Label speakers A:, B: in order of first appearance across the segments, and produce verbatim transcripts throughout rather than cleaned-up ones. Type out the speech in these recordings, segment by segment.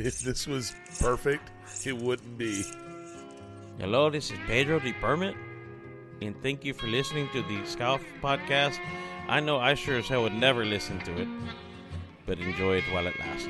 A: if this was perfect, it wouldn't be.
B: Hello, this is Pedro the Permit, and thank you for listening to the Scout Podcast. I know I sure as hell would never listen to it, but enjoy it while it lasts.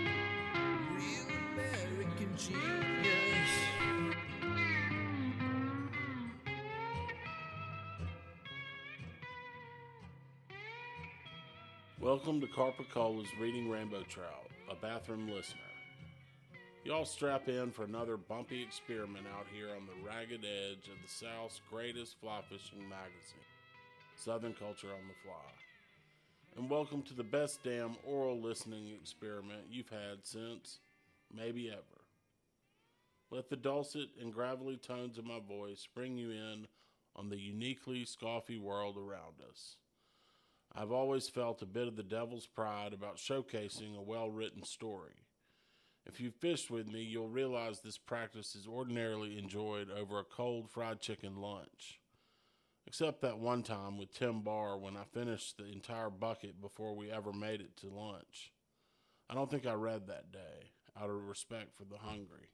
C: Welcome to Carpacola's Reading Rainbow Trout, a bathroom listener. Y'all strap in for another bumpy experiment out here on the ragged edge of the South's greatest fly fishing magazine, Southern Culture on the Fly. And welcome to the best damn oral listening experiment you've had since, maybe ever. Let the dulcet and gravelly tones of my voice bring you in on the uniquely scoffy world around us. I've always felt a bit of the devil's pride about showcasing a well-written story. If you've fished with me, you'll realize this practice is ordinarily enjoyed over a cold fried chicken lunch. Except that one time with Tim Barr when I finished the entire bucket before we ever made it to lunch. I don't think I read that day, out of respect for the hungry.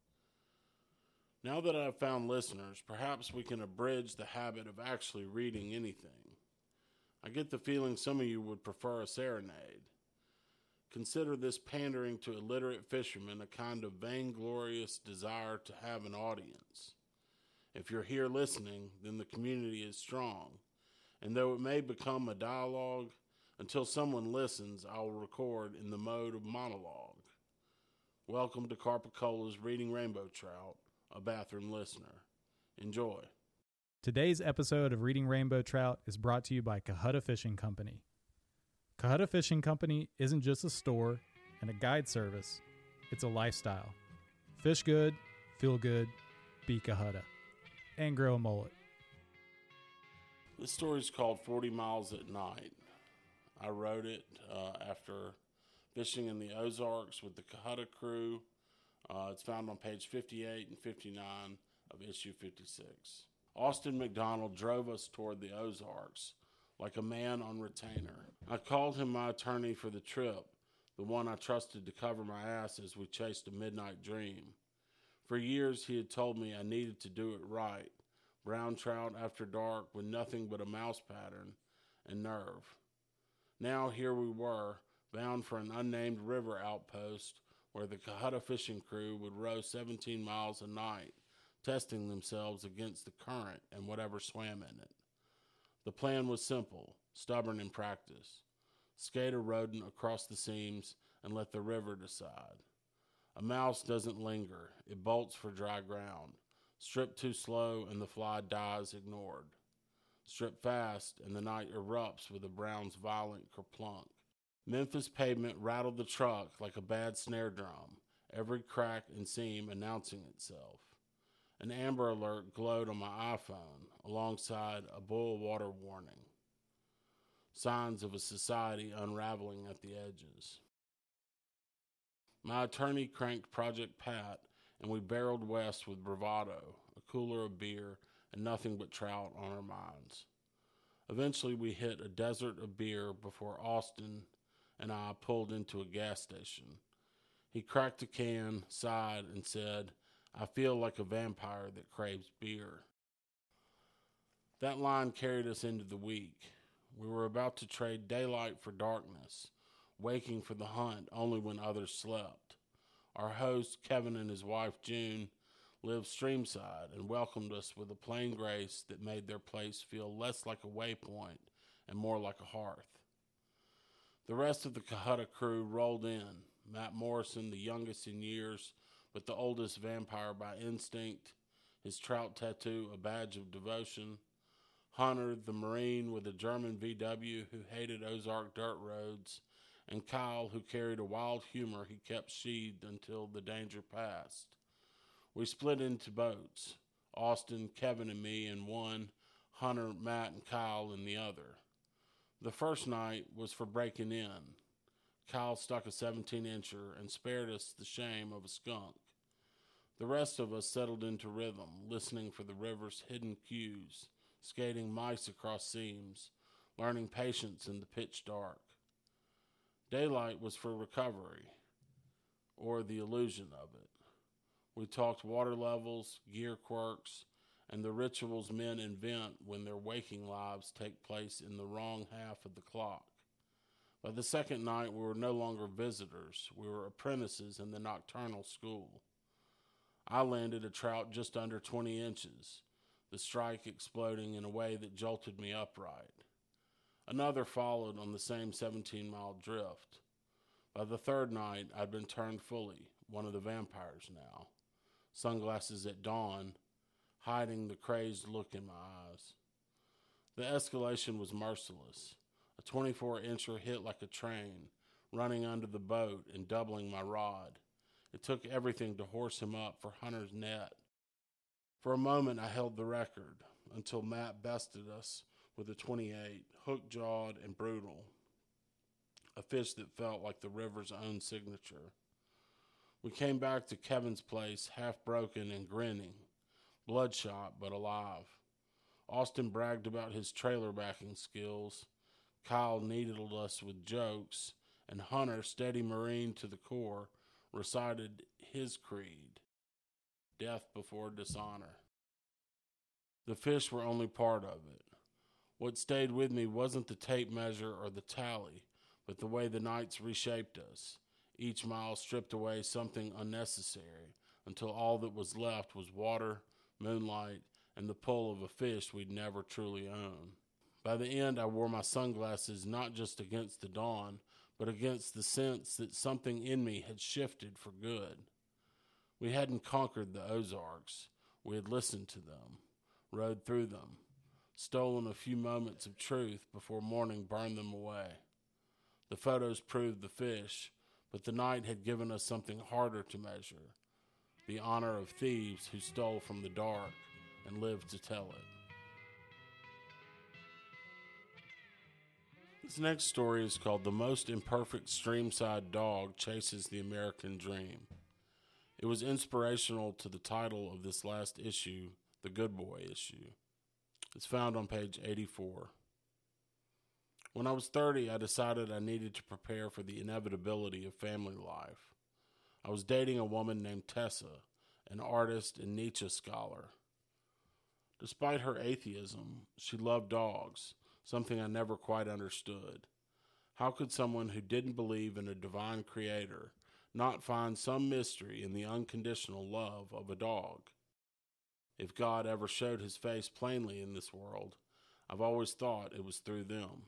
C: Now that I've found listeners, perhaps we can abridge the habit of actually reading anything. I get the feeling some of you would prefer a serenade. Consider this pandering to illiterate fishermen a kind of vainglorious desire to have an audience. If you're here listening, then the community is strong. And though it may become a dialogue, until someone listens, I'll record in the mode of monologue. Welcome to Carpacola's Reading Rainbow Trout, a bathroom listener. Enjoy.
D: Today's episode of Reading Rainbow Trout is brought to you by Cohutta Fishing Company. Cohutta Fishing Company isn't just a store and a guide service, it's a lifestyle. Fish good, feel good, be Cohutta, and grow a mullet.
C: This story is called forty miles at Night. I wrote it uh, after fishing in the Ozarks with the Cohutta crew. Uh, it's found on page fifty-eight and fifty-nine of issue fifty-six. Austin McDonald drove us toward the Ozarks like a man on retainer. I called him my attorney for the trip, the one I trusted to cover my ass as we chased a midnight dream. For years he had told me I needed to do it right, brown trout after dark with nothing but a mouse pattern and nerve. Now here we were, bound for an unnamed river outpost where the Cohutta fishing crew would row seventeen miles a night, testing themselves against the current and whatever swam in it. The plan was simple, stubborn in practice. Skate a rodent across the seams and let the river decide. A mouse doesn't linger, it bolts for dry ground. Strip too slow and the fly dies ignored. Strip fast and the night erupts with a brown's violent kerplunk. Memphis pavement rattled the truck like a bad snare drum, every crack and seam announcing itself. An Amber Alert glowed on my iPhone alongside a boil water warning. Signs of a society unraveling at the edges. My attorney cranked Project Pat, and we barreled west with bravado, a cooler of beer, and nothing but trout on our minds. Eventually we hit a desert of beer before Austin and I pulled into a gas station. He cracked a can, sighed, and said, "I feel like a vampire that craves beer." That line carried us into the week. We were about to trade daylight for darkness, waking for the hunt only when others slept. Our host, Kevin, and his wife, June, lived streamside and welcomed us with a plain grace that made their place feel less like a waypoint and more like a hearth. The rest of the Cohutta crew rolled in, Matt Morrison, the youngest in years, but the oldest vampire by instinct, his trout tattoo a badge of devotion, Hunter, the Marine with a German V W who hated Ozark dirt roads, and Kyle, who carried a wild humor he kept sheathed until the danger passed. We split into boats, Austin, Kevin, and me in one, Hunter, Matt, and Kyle in the other. The first night was for breaking in. Kyle stuck a seventeen-incher and spared us the shame of a skunk. The rest of us settled into rhythm, listening for the river's hidden cues, skating mice across seams, learning patience in the pitch dark. Daylight was for recovery, or the illusion of it. We talked water levels, gear quirks, and the rituals men invent when their waking lives take place in the wrong half of the clock. By the second night, we were no longer visitors. We were apprentices in the nocturnal school. I landed a trout just under twenty inches, the strike exploding in a way that jolted me upright. Another followed on the same seventeen-mile drift. By the third night, I'd been turned fully, one of the vampires now, sunglasses at dawn, hiding the crazed look in my eyes. The escalation was merciless. A twenty-four incher hit like a train, running under the boat and doubling my rod. It took everything to horse him up for Hunter's net. For a moment, I held the record, until Matt bested us with a twenty-eight, hook-jawed and brutal, a fish that felt like the river's own signature. We came back to Kevin's place, half broken and grinning, bloodshot but alive. Austin bragged about his trailer backing skills. Kyle needled us with jokes, and Hunter, steady Marine to the core, recited his creed, death before dishonor. The fish were only part of it. What stayed with me wasn't the tape measure or the tally, but the way the nights reshaped us. Each mile stripped away something unnecessary, until all that was left was water, moonlight, and the pull of a fish we'd never truly owned. By the end, I wore my sunglasses not just against the dawn, but against the sense that something in me had shifted for good. We hadn't conquered the Ozarks. We had listened to them, rode through them, stolen a few moments of truth before morning burned them away. The photos proved the fish, but the night had given us something harder to measure, the honor of thieves who stole from the dark and lived to tell it. This next story is called The Most Imperfect Streamside Dog Chases the American Dream. It was inspirational to the title of this last issue, the Good Boy issue. It's found on page eighty-four. When I was thirty, I decided I needed to prepare for the inevitability of family life. I was dating a woman named Tessa, an artist and Nietzsche scholar. Despite her atheism, she loved dogs, something I never quite understood. How could someone who didn't believe in a divine creator not find some mystery in the unconditional love of a dog? If God ever showed his face plainly in this world, I've always thought it was through them.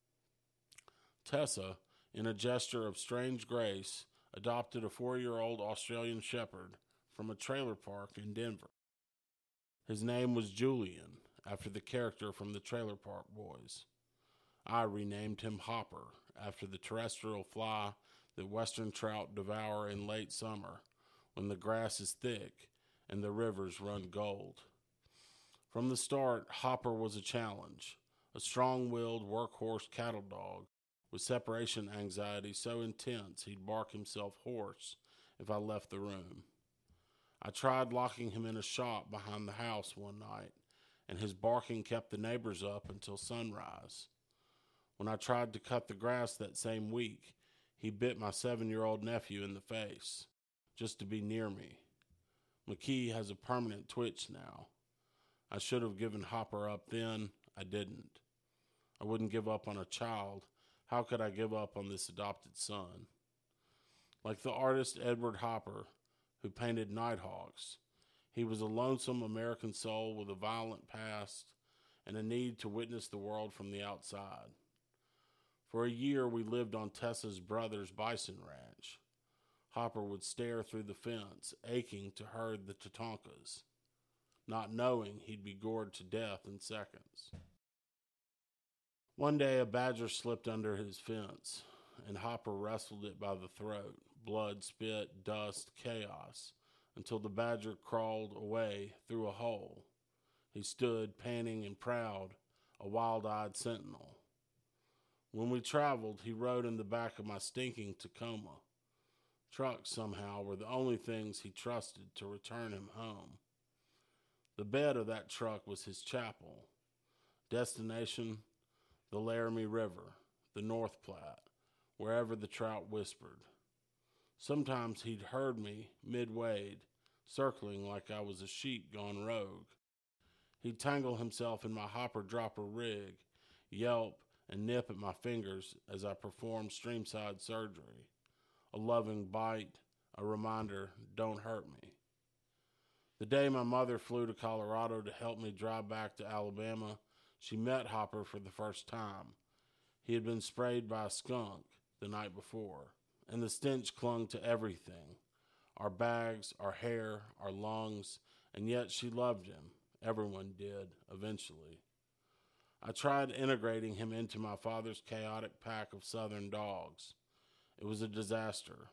C: Tessa, in a gesture of strange grace, adopted a four-year-old Australian shepherd from a trailer park in Denver. His name was Julian, after the character from the Trailer Park Boys. I renamed him Hopper, after the terrestrial fly that western trout devour in late summer, when the grass is thick and the rivers run gold. From the start, Hopper was a challenge, a strong-willed workhorse cattle dog with separation anxiety so intense he'd bark himself hoarse if I left the room. I tried locking him in a shop behind the house one night, and his barking kept the neighbors up until sunrise. When I tried to cut the grass that same week, he bit my seven-year-old nephew in the face, just to be near me. McKee has a permanent twitch now. I should have given Hopper up then. I didn't. I wouldn't give up on a child. How could I give up on this adopted son? Like the artist Edward Hopper, who painted Nighthawks, he was a lonesome American soul with a violent past and a need to witness the world from the outside. For a year, we lived on Tessa's brother's bison ranch. Hopper would stare through the fence, aching to herd the Tatonkas, not knowing he'd be gored to death in seconds. One day, a badger slipped under his fence, and Hopper wrestled it by the throat, blood, spit, dust, chaos, until the badger crawled away through a hole. He stood, panting and proud, a wild-eyed sentinel. When we traveled, he rode in the back of my stinking Tacoma. Trucks, somehow, were the only things he trusted to return him home. The bed of that truck was his chapel. Destination, the Laramie River, the North Platte, wherever the trout whispered. Sometimes he'd heard me mid-wade, circling like I was a sheep gone rogue. He'd tangle himself in my hopper-dropper rig, yelp and nip at my fingers as I performed streamside surgery. A loving bite, a reminder, don't hurt me. The day my mother flew to Colorado to help me drive back to Alabama, she met Hopper for the first time. He had been sprayed by a skunk the night before, and the stench clung to everything. Our bags, our hair, our lungs, and yet she loved him. Everyone did, eventually. I tried integrating him into my father's chaotic pack of southern dogs. It was a disaster.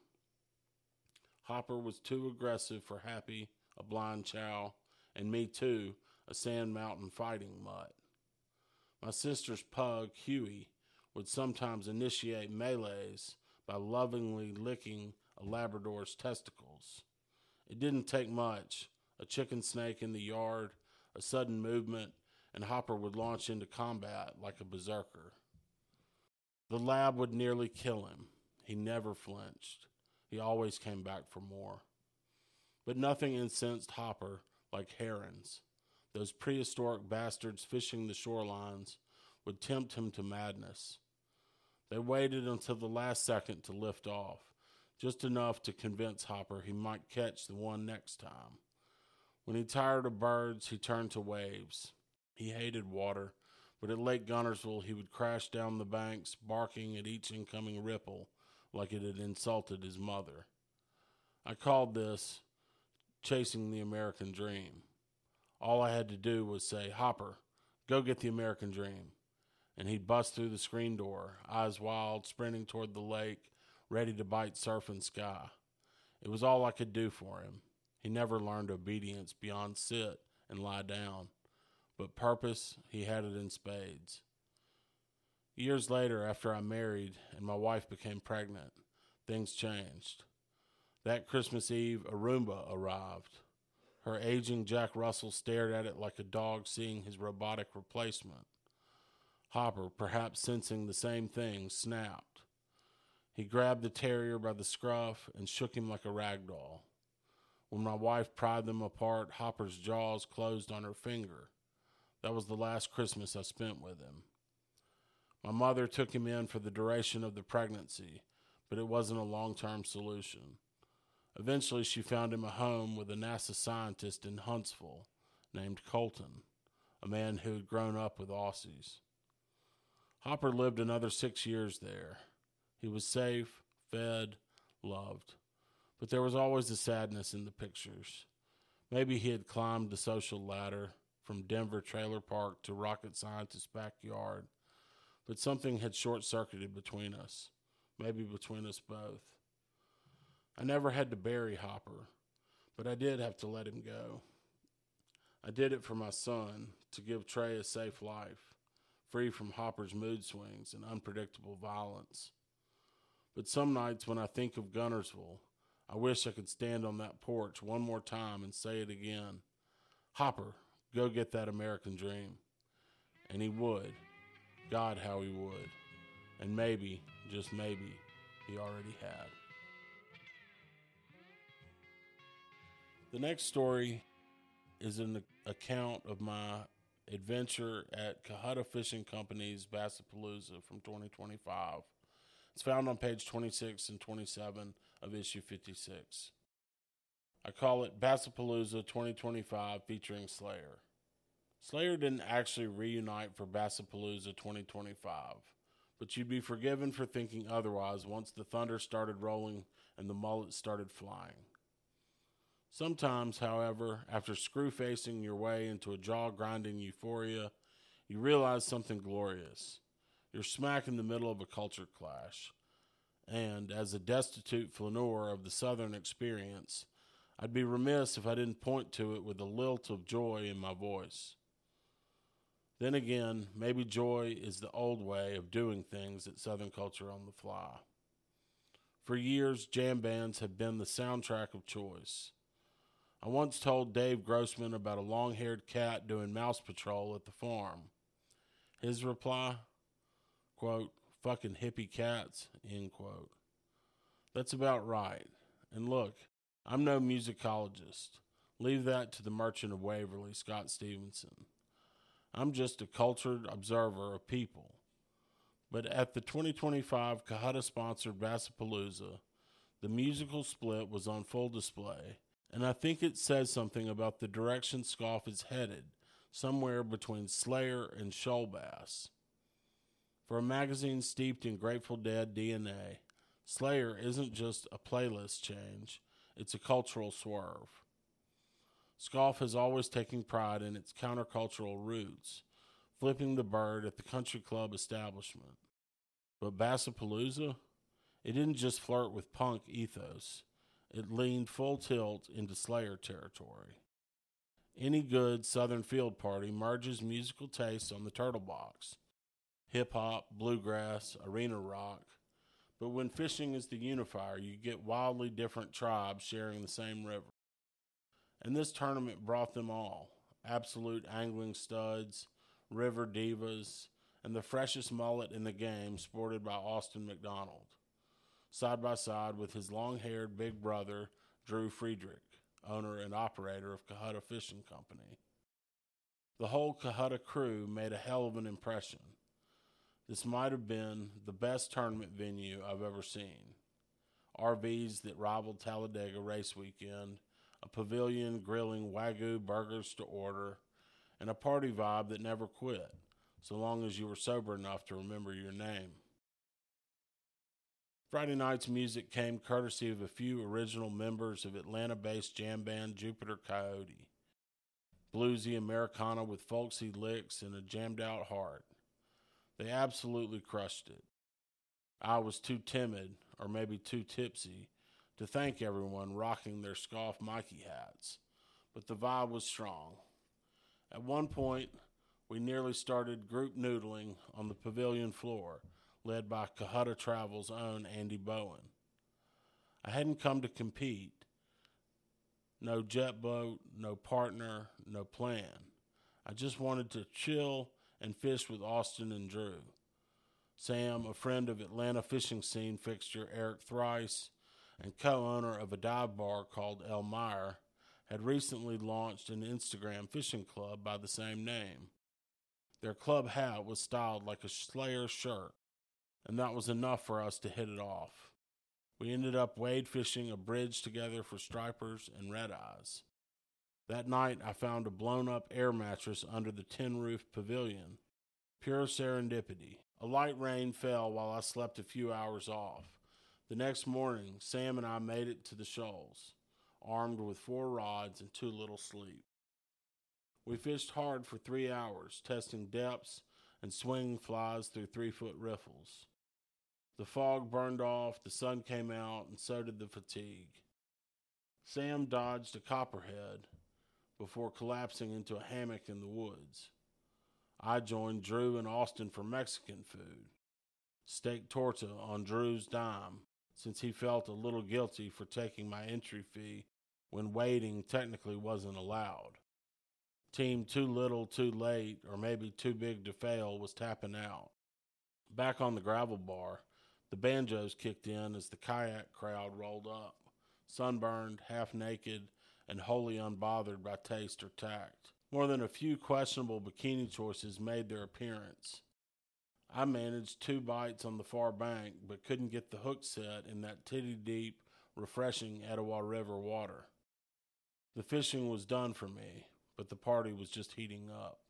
C: Hopper was too aggressive for Happy, a blind chow, and me too, a Sand Mountain fighting mutt. My sister's pug, Huey, would sometimes initiate melees by lovingly licking a Labrador's testicles. It didn't take much, a chicken snake in the yard, a sudden movement, and Hopper would launch into combat like a berserker. The lab would nearly kill him. He never flinched. He always came back for more. But nothing incensed Hopper like herons. Those prehistoric bastards fishing the shorelines would tempt him to madness. They waited until the last second to lift off, just enough to convince Hopper he might catch the one next time. When he tired of birds, he turned to waves. He hated water, but at Lake Guntersville he would crash down the banks, barking at each incoming ripple like it had insulted his mother. I called this chasing the American dream. All I had to do was say, "Hopper, go get the American dream." And he'd bust through the screen door, eyes wild, sprinting toward the lake, ready to bite surf and sky. It was all I could do for him. He never learned obedience beyond sit and lie down. But purpose, he had it in spades. Years later, after I married and my wife became pregnant, things changed. That Christmas Eve, a Roomba arrived. Her aging Jack Russell stared at it like a dog seeing his robotic replacement. Hopper, perhaps sensing the same thing, snapped. He grabbed the terrier by the scruff and shook him like a rag doll. When my wife pried them apart, Hopper's jaws closed on her finger. That was the last Christmas I spent with him. My mother took him in for the duration of the pregnancy, but it wasn't a long-term solution. Eventually, she found him a home with a NASA scientist in Huntsville named Colton, a man who had grown up with Aussies. Hopper lived another six years there. He was safe, fed, loved. But there was always a sadness in the pictures. Maybe he had climbed the social ladder from Denver trailer park to rocket scientist's backyard, but something had short-circuited between us, maybe between us both. I never had to bury Hopper, but I did have to let him go. I did it for my son, to give Trey a safe life, free from Hopper's mood swings and unpredictable violence. But some nights when I think of Guntersville, I wish I could stand on that porch one more time and say it again. Hopper, go get that American dream. And he would. God, how he would. And maybe, just maybe, he already had. The next story is an account of my adventure at Cohutta Fishing Company's Bassapalooza from twenty twenty-five. It's found on page twenty-six and twenty-seven of issue fifty-six. I call it Bassapalooza twenty twenty-five featuring Slayer. Slayer didn't actually reunite for Bassapalooza twenty twenty-five, but you'd be forgiven for thinking otherwise once the thunder started rolling and the mullets started flying. Sometimes, however, after screw-facing your way into a jaw-grinding euphoria, you realize something glorious. You're smack in the middle of a culture clash. And, as a destitute flaneur of the Southern experience, I'd be remiss if I didn't point to it with a lilt of joy in my voice. Then again, maybe joy is the old way of doing things at Southern Culture on the Fly. For years, jam bands have been the soundtrack of choice. I once told Dave Grossman about a long-haired cat doing mouse patrol at the farm. His reply, quote, "Fucking hippie cats," end quote. That's about right. And look, I'm no musicologist. Leave that to the Merchant of Waverly, Scott Stevenson. I'm just a cultured observer of people. But at the twenty twenty-five Cohutta-sponsored Bassapalooza, the musical split was on full display, and I think it says something about the direction Scoff is headed, somewhere between Slayer and shoal bass. For a magazine steeped in Grateful Dead D N A, Slayer isn't just a playlist change, it's a cultural swerve. Scoff has always taken pride in its countercultural roots, flipping the bird at the country club establishment. But Bassapalooza? It didn't just flirt with punk ethos. It leaned full tilt into Slayer territory. Any good Southern field party merges musical tastes on the Turtle Box. Hip-hop, bluegrass, arena rock. But when fishing is the unifier, you get wildly different tribes sharing the same river. And this tournament brought them all. Absolute angling studs, river divas, and the freshest mullet in the game sported by Austin McDonald, side by side with his long-haired big brother, Drew Friedrich, owner and operator of Cohutta Fishing Company. The whole Cohutta crew made a hell of an impression. This might have been the best tournament venue I've ever seen. R Vs that rivaled Talladega race weekend, a pavilion grilling Wagyu burgers to order, and a party vibe that never quit, so long as you were sober enough to remember your name. Friday night's music came courtesy of a few original members of Atlanta-based jam band Jupiter Coyote. Bluesy Americana with folksy licks and a jammed-out heart. They absolutely crushed it. I was too timid, or maybe too tipsy, to thank everyone rocking their Scoff Mikey hats, but the vibe was strong. At one point, we nearly started group noodling on the pavilion floor, led by Cohutta Travel's own Andy Bowen. I hadn't come to compete. No jet boat, no partner, no plan. I just wanted to chill and fish with Austin and Drew. Sam, a friend of Atlanta fishing scene fixture Eric Thrice, and co-owner of a dive bar called Elmire, had recently launched an Instagram fishing club by the same name. Their club hat was styled like a Slayer shirt, and that was enough for us to hit it off. We ended up wade fishing a bridge together for stripers and red eyes. That night, I found a blown-up air mattress under the tin-roof pavilion. Pure serendipity. A light rain fell while I slept a few hours off. The next morning, Sam and I made it to the shoals, armed with four rods and too little sleep. We fished hard for three hours, testing depths and swinging flies through three-foot riffles. The fog burned off, the sun came out, and so did the fatigue. Sam dodged a copperhead before collapsing into a hammock in the woods. I joined Drew and Austin for Mexican food. Steak torta on Drew's dime, since he felt a little guilty for taking my entry fee when wading technically wasn't allowed. Team Too Little, Too Late, or maybe Too Big to Fail was tapping out. Back on the gravel bar, the banjos kicked in as the kayak crowd rolled up, sunburned, half-naked, and wholly unbothered by taste or tact. More than a few questionable bikini choices made their appearance. I managed two bites on the far bank, but couldn't get the hook set in that titty-deep, refreshing Etowah River water. The fishing was done for me, but the party was just heating up.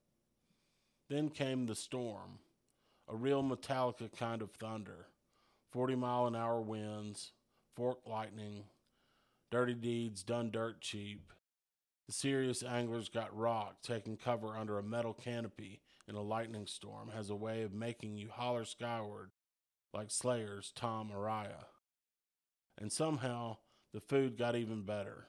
C: Then came the storm, a real Metallica kind of thunder, forty-mile-an-hour winds, forked lightning, dirty deeds done dirt cheap. The serious anglers got rocked. Taking cover under a metal canopy in a lightning storm has a way of making you holler skyward like Slayer's Tom Araya. And somehow, the food got even better.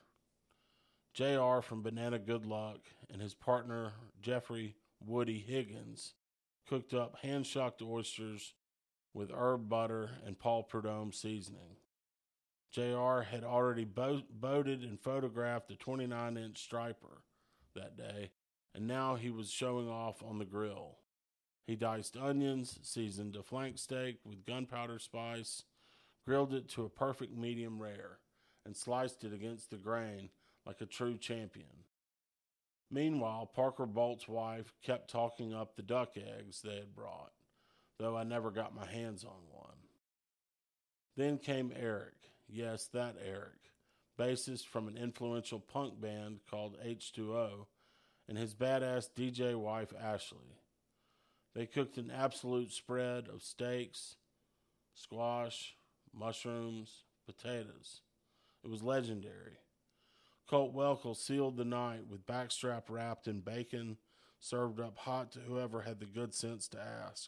C: J R from Banana Good Luck and his partner, Jeffrey Woody Higgins, cooked up hand-shucked oysters with herb butter and Paul Prudhomme seasoning. J R had already bo- boated and photographed a twenty-nine inch striper that day, and now he was showing off on the grill. He diced onions, seasoned a flank steak with gunpowder spice, grilled it to a perfect medium rare, and sliced it against the grain like a true champion. Meanwhile, Parker Bolt's wife kept talking up the duck eggs they had brought, though I never got my hands on one. Then came Eric, yes, that Eric, bassist from an influential punk band called H two O, and his badass D J wife Ashley. They cooked an absolute spread of steaks, squash, mushrooms, potatoes. It was legendary. Colt Welkel sealed the night with backstrap wrapped in bacon, served up hot to whoever had the good sense to ask.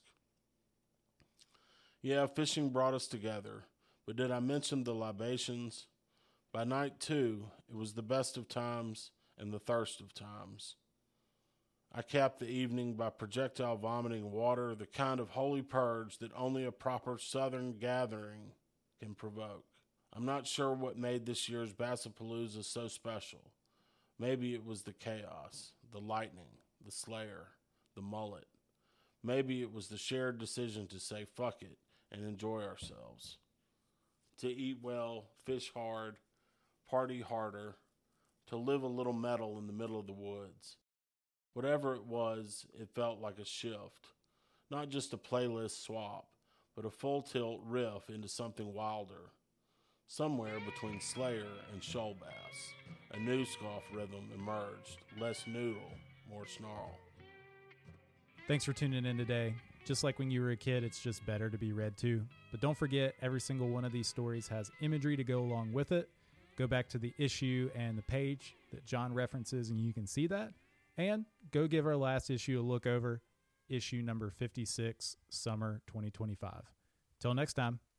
C: Yeah, fishing brought us together, but did I mention the libations? By night two, it was the best of times and the thirst of times. I capped the evening by projectile vomiting water, the kind of holy purge that only a proper southern gathering can provoke. I'm not sure what made this year's Bassapalooza so special. Maybe it was the chaos, the lightning, the slayer, the mullet. Maybe it was the shared decision to say fuck it and enjoy ourselves. To eat well, fish hard, party harder, to live a little metal in the middle of the woods. Whatever it was, it felt like a shift. Not just a playlist swap, but a full tilt riff into something wilder. Somewhere between Slayer and Shoal Bass, a new scoff rhythm emerged, less noodle, more snarl.
D: Thanks for tuning in today. Just like when you were a kid, it's just better to be read to. But don't forget, every single one of these stories has imagery to go along with it. Go back to the issue and the page that John references, and you can see that. And go give our last issue a look over, issue number fifty-six, summer twenty twenty-five. Till next time.